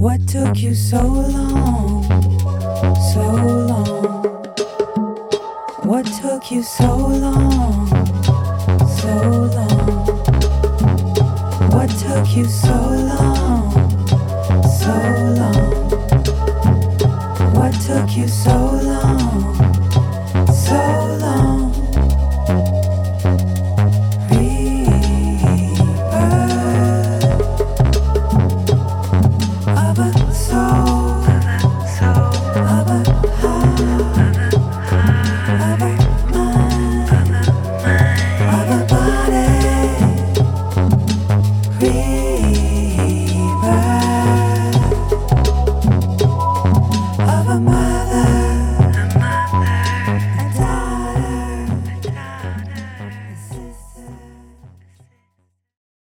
What took you so long, so long? What took you so long, so long? What took you so long, so long? What took you so long?